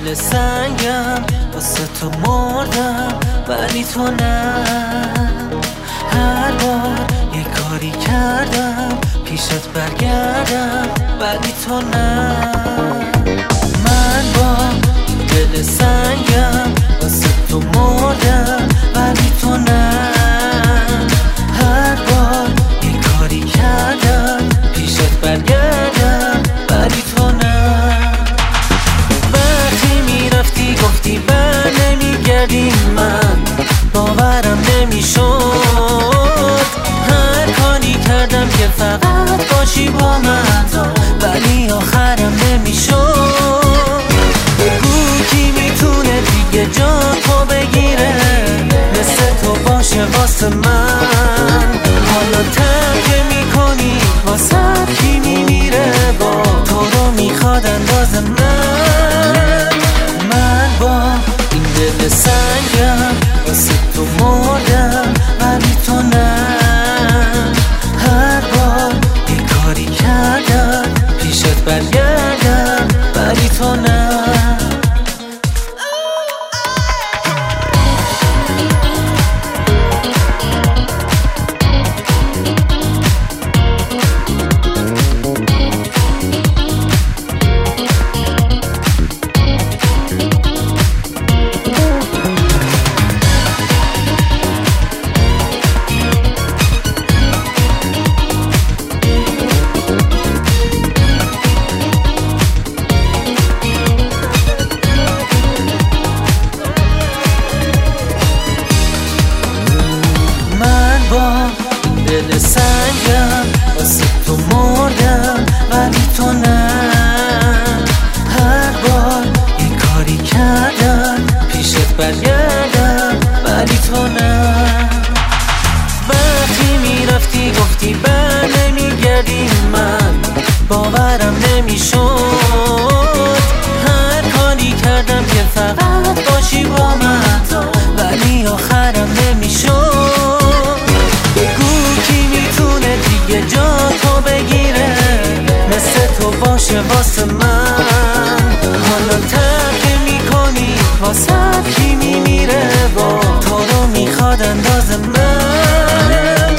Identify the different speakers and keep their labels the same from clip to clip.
Speaker 1: دل سنگم واسه تو مردم ولی تو نه. هر بار یه کاری کردم پیشت برگردم ولی تو نه. من با دل سنگم واسه تو مردم ولی تو نه. هر بار یه کاری کردم پیشت برگردم ولی تو نه. وقتی میرفتی گفتی بر نمیگردی من باورم نمیشد. هر کاری کردم که فقط باشی با من ولی آخرم نمیشد. بگو کی میتونه دیگه جا تو بگیره مثل تو باشه واسه من. حالا ترک میکنی واسه کی میمیره با تو رو میخواد انداز من. من با این دل سنگم واسه تو مردم ولی تو نه. هر بار یه کاری کردم پیشت برگردم ولی تو نه. دل سنگم واسه تو مردم ولی تو نه. هر بار یه کاری کردم پیشت برگردم ولی تو نه. وقتی میرفتی گفتی بر نمیگردی من باورم نمیشد. هر کاری کردم که فقط باشی با من ولی آخرم نمیشد. جا تو بگیره مثل تو باشه واسه من. حالا ترک میکنی واسه کی میمیره با تو رو میخواد انداز من.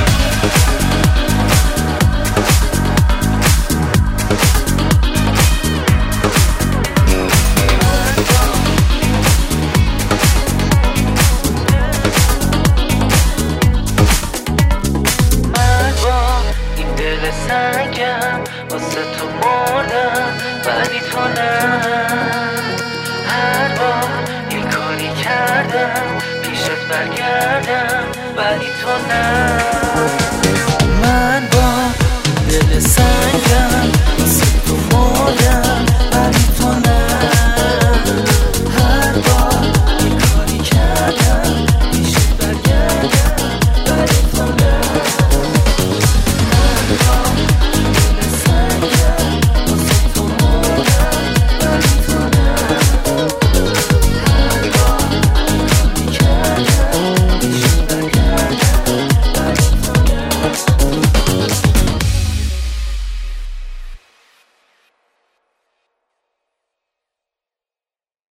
Speaker 1: سنگم واسه تو مردم ولی تو نه. هر بار یه کاری کردم پیشت برگردم ولی تو نه.